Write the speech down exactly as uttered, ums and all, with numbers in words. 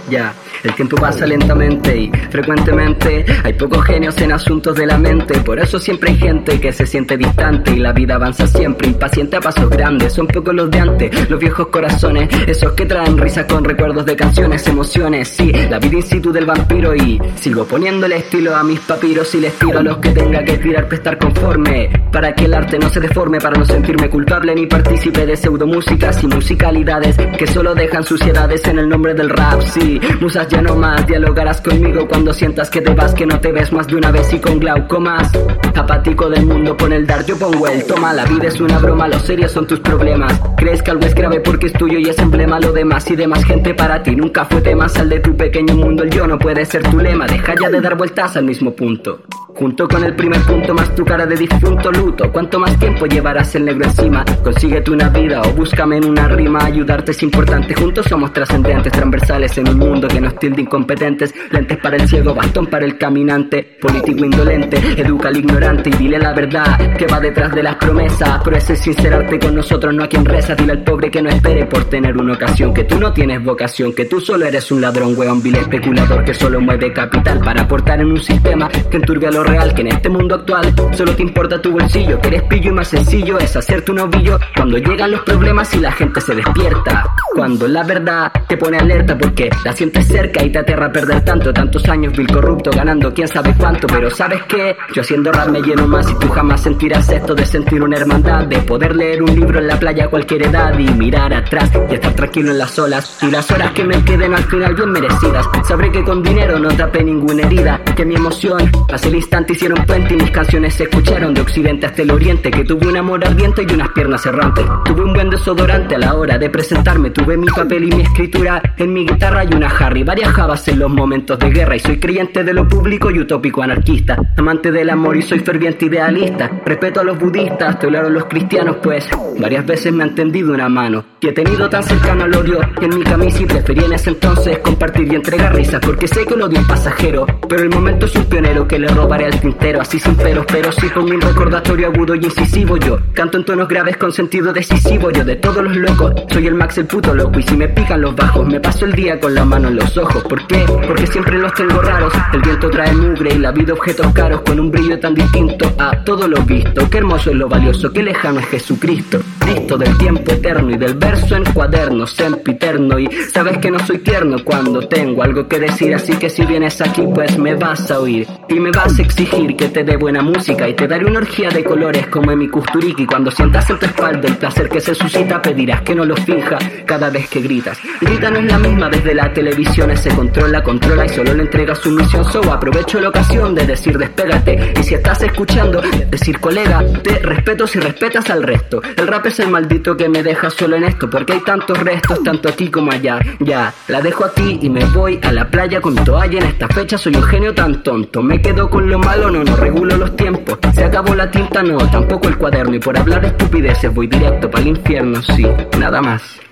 Ya, el tiempo pasa lentamente y frecuentemente hay pocos genios en asuntos de la mente. Por eso siempre hay gente que se siente distante y la vida avanza siempre impaciente a pasos grandes. Son pocos los de antes, los viejos corazones, esos que traen risas con recuerdos de canciones, emociones. Sí, la vida in situ del vampiro y sigo poniéndole estilo a mis papiros y les tiro a los que tenga que tirar para estar conforme, para que el arte no se deforme, para no sentirme culpable ni partícipe de pseudomúsicas y musicalidades que solo dejan suciedades en el nombre del rap. Sí, musas ya no más, dialogarás conmigo cuando sientas que te vas, que no te ves más de una vez y con glaucomas. Apático del mundo, pon el dar, yo pongo el toma. La vida es una broma, los serios son tus problemas. Crees que algo es grave porque es tuyo y es emblema. Lo demás y demás gente para ti nunca fue tema. Sal de tu pequeño mundo, el yo no puede ser tu lema. Deja ya de dar vueltas al mismo punto. Junto con el primer punto más tu cara de difunto luto. ¿Cuánto más tiempo llevarás el negro encima? Consíguete una vida o búscame en una rima. Ayudarte es importante, juntos somos trascendentes, transversales en un mundo que nos tilde incompetentes. Lentes para el ciego, bastón para el caminante. Político indolente, educa al ignorante y dile la verdad que va detrás de las promesas. Pero ese es sincerarte con nosotros, no a quien reza. Dile al pobre que no espere por tener una ocasión, que tú no tienes vocación, que tú solo eres un ladrón, hueón, vil especulador que solo mueve capital para aportar en un sistema que enturbia lo real, que en este mundo actual solo te importa tu bolsillo, que eres pillo y más sencillo es hacerte un ovillo cuando llegan los problemas y la gente se despierta, cuando la verdad te pone alerta porque la sientes cerca y te aterra perder tanto, tantos años vil corrupto ganando quién sabe cuánto. Pero ¿sabes qué? Yo haciendo rap me lleno más y tú jamás sentirás esto de sentir una hermandad, de poder leer un libro en la playa a cualquier edad y mirar atrás y estar tranquilo en las olas y las horas que me queden al final bien merecidas. Sabré que con dinero no tapé ninguna herida, que mi emoción hace el instante hicieron puente y mis canciones se escucharon de occidente hasta el oriente, que tuve un amor ardiente y unas piernas errantes, tuve un buen desodorante a la hora de presentarme, tuve mi papel y mi escritura en mi guitarra y una Harry, varias jabas en los momentos de guerra y soy creyente de lo público y utópico anarquista, amante del amor y soy ferviente idealista, respeto a los budistas, tolero a los cristianos pues varias veces me han tendido una mano y he tenido tan cercano al odio que en mi camisa y preferí en ese entonces compartir y entregar risas porque sé que el odio es pasajero, pero el momento es un pionero que le robaré al tintero, así sin peros, pero sí con un recordatorio agudo y incisivo. Yo canto en tonos graves con sentido decisivo, yo de todos los locos soy el Max el puto loco y si me pican los bajos me paso el día con la mano en los ojos. ¿Por qué? Porque siempre los tengo raros, el viento trae mugre y la vida objetos caros con un brillo tan distinto a todo lo visto. Qué hermoso es lo valioso, qué lejano es Jesucristo, Cristo del tiempo eterno y del verso en cuaderno sempiterno. Y sabes que no soy tierno cuando tengo algo que decir, así que si vienes aquí pues me vas a oír y me vas a exigir que te dé buena música y te daré una orgía de colores como en mi Kusturiki. Cuando sientas en tu espalda el placer que se suscita pedirás que no lo finja cada vez que gritas. Grita no es la misma desde la televisión, se controla, controla y solo le entrega su misión. So aprovecho la ocasión de decir despégate y si estás escuchando decir colega, te respeto si respetas al resto. El rap es el maldito que me deja solo en esto porque hay tantos restos tanto aquí como allá. Ya, la dejo aquí y me voy a la playa con toalla en esta fecha. Soy un genio tan tonto, me quedo con lo malo, no, no regulo los tiempos. Se acabó la tinta, no, tampoco el cuaderno y por hablar de estupideces voy directo para el infierno, sí, nada más.